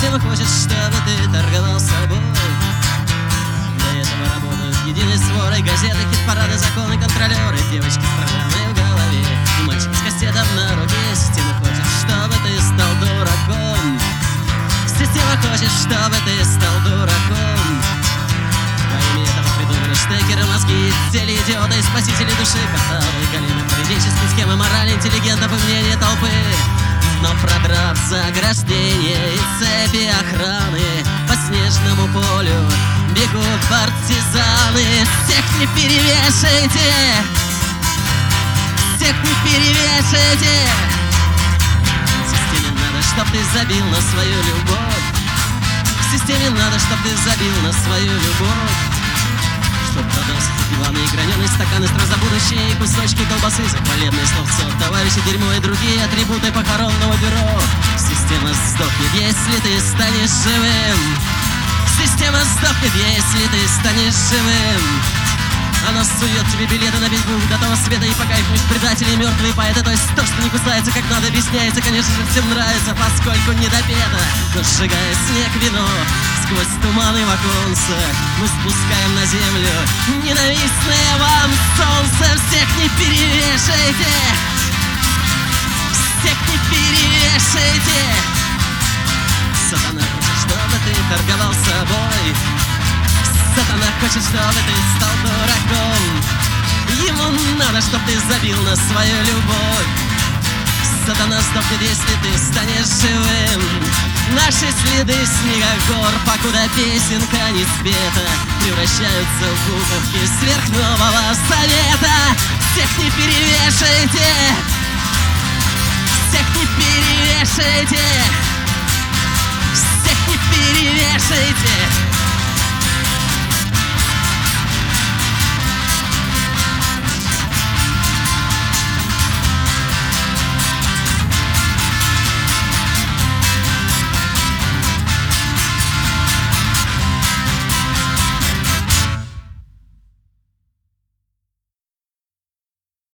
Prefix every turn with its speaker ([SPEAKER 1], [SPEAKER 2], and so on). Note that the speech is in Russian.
[SPEAKER 1] Система хочет, чтобы ты торговал собой. Для этого работают единой сворой газеты, хит-парады, законы, контролеры, девочки с программой в голове и мальчики с кастетом на руке. Система хочет, чтобы ты стал дураком. Система хочет, чтобы ты стал дураком. Во имя этого придумали штекеры, мозги, телеидиоты и спасители души, каталы, галимы, политические схемы, мораль интеллигентов и мнение толпы. Но продрав заграждение и цепи охраны, по снежному полю бегут партизаны. Всех не перевешайте, всех не перевешайте. Системе надо, чтоб ты забил на свою любовь. Системе надо, чтоб ты забил на свою любовь. Чтоб продался запиванные граненые стаканы, страх за будущее и кусочки колбасы, за хвалебное словцо, товарищи, дерьмо и другие атрибуты похоронного бюро. Система сдохнет, если ты станешь живым. Система сдохнет, если ты станешь живым. Она сует тебе билеты на весь бух до того света, и по кайфу из предателей мертвые поэты. То есть то, что не кусается, как надо, объясняется. Конечно же, всем нравится, поскольку не допето. Но сжигая снег, вино, сквозь туманы в оконцах мы спускаем на землю ненавистное вам солнце. Всех не перевешайте, всех не перевешайте. Сатана хочет, чтобы ты торговал собой. Сатана хочет, чтобы ты стал дураком. Ему надо, чтоб ты забил на свою любовь. Сатана сдохнет, если ты станешь живым. Наши следы снегогор, покуда песенка не спета, превращаются в буковки сверхнового совета. Всех не перевешайте, всех не перевешайте, всех не перевешайте.